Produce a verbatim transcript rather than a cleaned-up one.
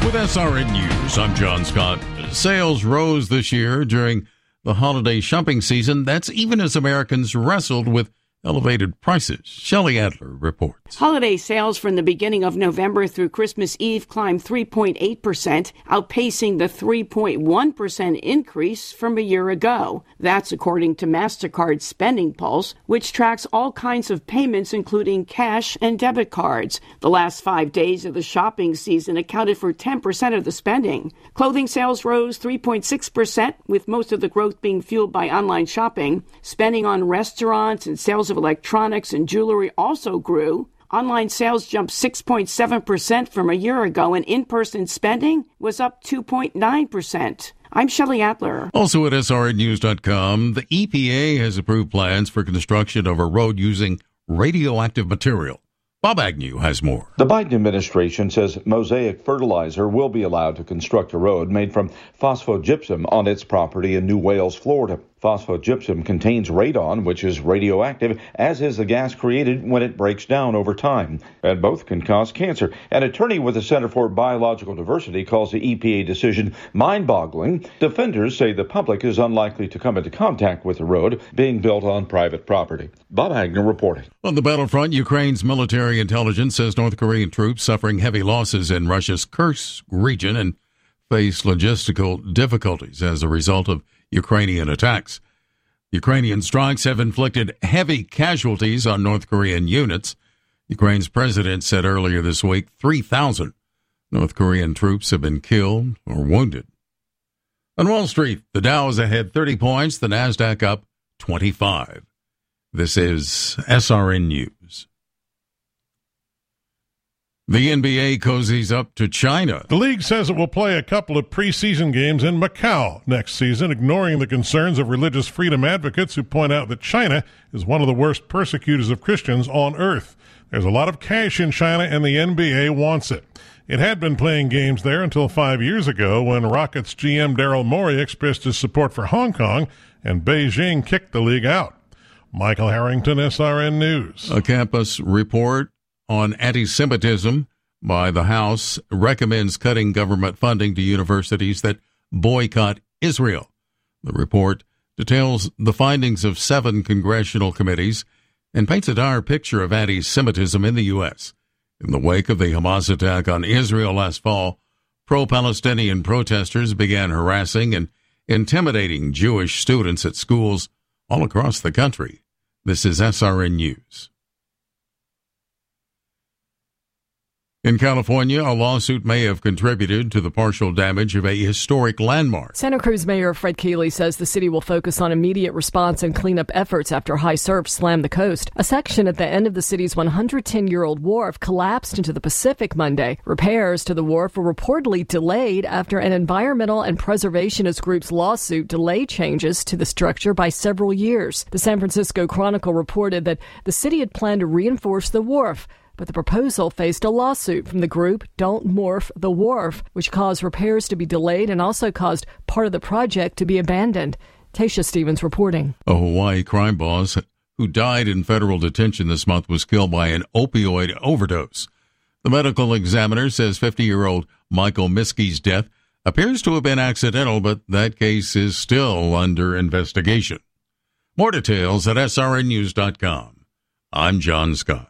With S R N News, I'm John Scott. Sales rose this year during the holiday shopping season. That's even as Americans wrestled with elevated prices. Shelley Adler reports. Holiday sales from the beginning of November through Christmas Eve climbed three point eight percent, outpacing the three point one percent increase from a year ago. That's according to MasterCard Spending Pulse, which tracks all kinds of payments, including cash and debit cards. The last five days of the shopping season accounted for ten percent of the spending. Clothing sales rose three point six percent, with most of the growth being fueled by online shopping. Spending on restaurants and sales of electronics and jewelry also grew. Online sales jumped six point seven percent from a year ago, and in-person spending was up two point nine percent. I'm Shelley Adler. Also at S R N news dot com, the E P A has approved plans for construction of a road using radioactive material. Bob Agnew has more. The Biden administration says Mosaic Fertilizer will be allowed to construct a road made from phosphogypsum on its property in New Wales, Florida. Phosphogypsum contains radon, which is radioactive, as is the gas created when it breaks down over time, and both can cause cancer. An attorney with the Center for Biological Diversity calls the E P A decision mind-boggling. Defenders say the public is unlikely to come into contact with the road being built on private property. Bob Agnew reporting. On the battlefront, Ukraine's military intelligence says North Korean troops suffering heavy losses in Russia's Kursk region and face logistical difficulties as a result of Ukrainian attacks. Ukrainian strikes have inflicted heavy casualties on North Korean units. Ukraine's president said earlier this week three thousand North Korean troops have been killed or wounded. On Wall Street, the Dow is ahead thirty points, the Nasdaq up twenty-five. This is S R N News. The N B A cozies up to China. The league says it will play a couple of preseason games in Macau next season, ignoring the concerns of religious freedom advocates who point out that China is one of the worst persecutors of Christians on earth. There's a lot of cash in China, and the N B A wants it. It had been playing games there until five years ago when Rockets G M Daryl Morey expressed his support for Hong Kong, and Beijing kicked the league out. Michael Harrington, S R N News. A campus report on anti-Semitism by the House recommends cutting government funding to universities that boycott Israel. The report details the findings of seven congressional committees and paints a dire picture of anti-Semitism in the U S. In the wake of the Hamas attack on Israel last fall, pro-Palestinian protesters began harassing and intimidating Jewish students at schools all across the country. This is S R N News. In California, a lawsuit may have contributed to the partial damage of a historic landmark. Santa Cruz Mayor Fred Keeley says the city will focus on immediate response and cleanup efforts after high surf slammed the coast. A section at the end of the city's one hundred ten-year-old wharf collapsed into the Pacific Monday. Repairs to the wharf were reportedly delayed after an environmental and preservationist group's lawsuit delayed changes to the structure by several years. The San Francisco Chronicle reported that the city had planned to reinforce the wharf, but the proposal faced a lawsuit from the group Don't Morph the Wharf, which caused repairs to be delayed and also caused part of the project to be abandoned. Tasha Stevens reporting. A Hawaii crime boss who died in federal detention this month was killed by an opioid overdose. The medical examiner says fifty-year-old Michael Miskey's death appears to have been accidental, but that case is still under investigation. More details at S R N news dot com. I'm John Scott.